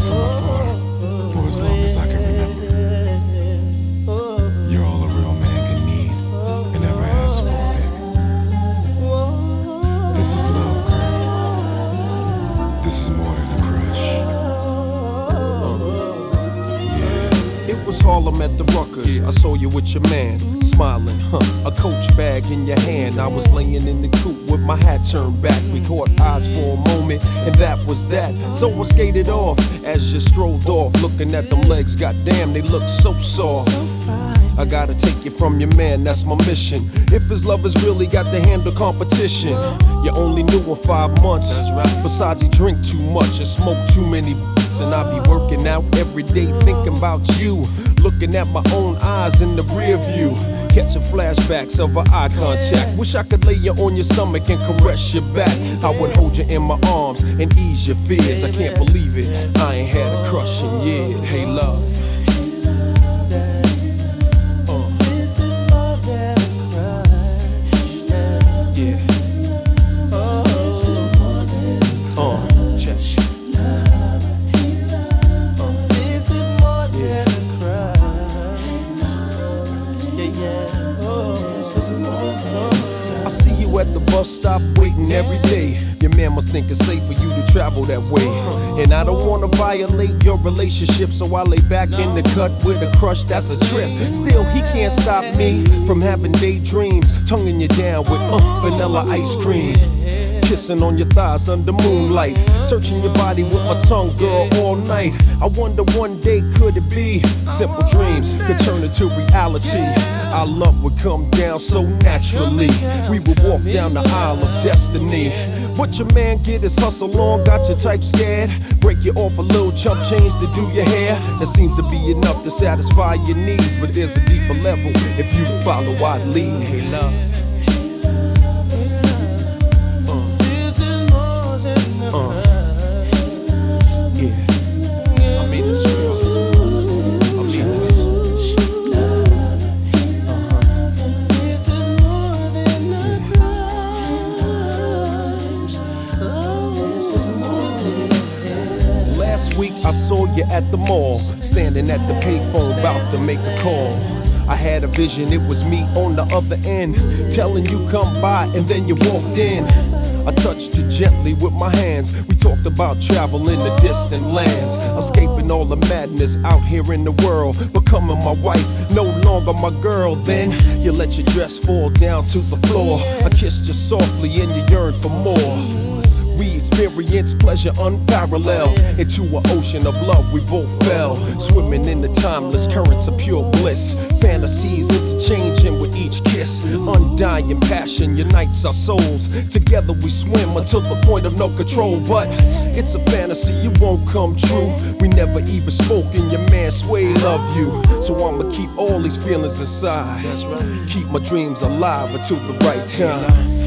from afar for as long as I can remember. You're all a real man can need and ever ask for, baby. This is love, girl. This is more than a crush. Yeah. It was Harlem at the Ruckers. I saw you with your man, smiling, a Coach bag in your hand. I was laying in the coupe with my hat turned back. We caught eyes for a moment, and that was that. So I skated off as you strolled off, looking at them legs. Goddamn, they look so soft. I gotta take you from your man, that's my mission. If his lovers really got to handle competition, you only knew him 5 months. That's right. Besides, he drink too much and smoke too many. And I be working out every day thinking about you, looking at my own eyes in the rear view, catching flashbacks of our eye contact. Wish I could lay you on your stomach and caress your back. I would hold you in my arms and ease your fears. I can't believe it, I ain't had a crush in years. Hey love, I see you at the bus stop waiting every day. Your man must think it's safe for you to travel that way. And I don't wanna violate your relationship, so I lay back in the cut with a crush that's a trip. Still, he can't stop me from having daydreams, tonguing you down with vanilla ice cream. Kissing on your thighs under moonlight, searching your body with my tongue, girl, all night. I wonder one day could it be simple dreams could turn into reality. Our love would come down so naturally. We would walk down the aisle of destiny. But your man get his hustle on, got your type scared. Break you off a little chump change to do your hair. That seems to be enough to satisfy your needs, but there's a deeper level if you follow I'd lead. Hey love, last week I saw you at the mall, standing at the payphone about to make a call. I had a vision, it was me on the other end, telling you come by and then you walked in. I touched you gently with my hands. We talked about travel in the distant lands, escaping all the madness out here in the world, becoming my wife, no longer my girl. Then you let your dress fall down to the floor. I kissed you softly and you yearned for more. We experienced pleasure unparalleled. Into an ocean of love we both fell, swimming in the timeless currents of pure bliss. Fantasies interchanging with each kiss. Undying passion unites our souls. Together we swim until the point of no control. But it's a fantasy, it won't come true. We never even spoke and your man Sway love you. So I'ma keep all these feelings inside. That's right. Keep my dreams alive until the right time.